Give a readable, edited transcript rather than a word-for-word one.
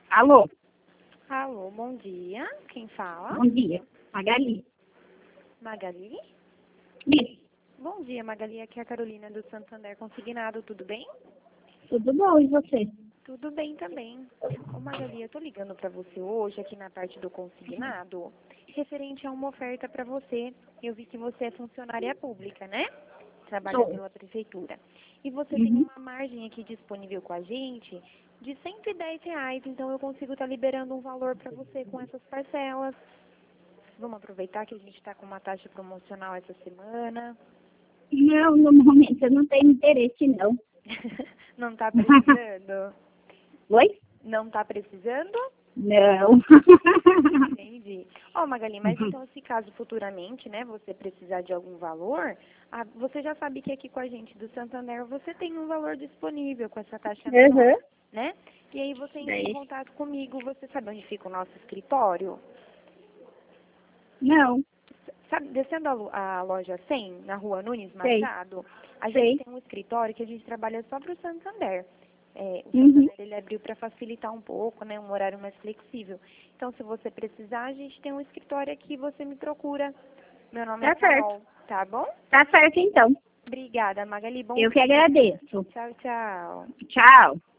Alô, Alô, bom dia. Quem fala? bom dia. Magali. Magali? Isso, Bom dia, Magali. Aqui é a Carolina do Santander Consignado. Tudo bem? tudo bom, e você? Tudo bem também. Ô, Magali, eu tô ligando pra você hoje aqui na parte do consignado, referente a uma oferta pra você. Eu vi que você é funcionária pública, né? Trabalha Sou. pela prefeitura. E você tem Uhum. uma margem aqui disponível com a gente de R$ 110, então eu consigo estar liberando um valor pra você com essas parcelas. Vamos aproveitar que a gente está com uma taxa promocional essa semana. Não, no momento eu não tenho interesse, não. Não está precisando? Oi? Não está precisando? Não. Entendi. Ó, Magali, mas então se caso futuramente, né, você precisar de algum valor, você já sabe que aqui com a gente do Santander você tem um valor disponível com essa taxa menor, Uhum. né? E aí você entra em Daí? contato comigo, você sabe onde fica o nosso escritório? Não, Sabe, descendo a loja 100, na rua Nunes sei, Machado, a gente sei. tem um escritório que a gente trabalha só para o Santander. O Uhum. Santander ele abriu para facilitar um pouco, né, um horário mais flexível. Então, se você precisar, a gente tem um escritório aqui, você me procura. Meu nome é Tá certo. Carol, tá bom? Tá certo, então. Obrigada, Magali. Bom Eu que dia. agradeço. Tchau, tchau. Tchau.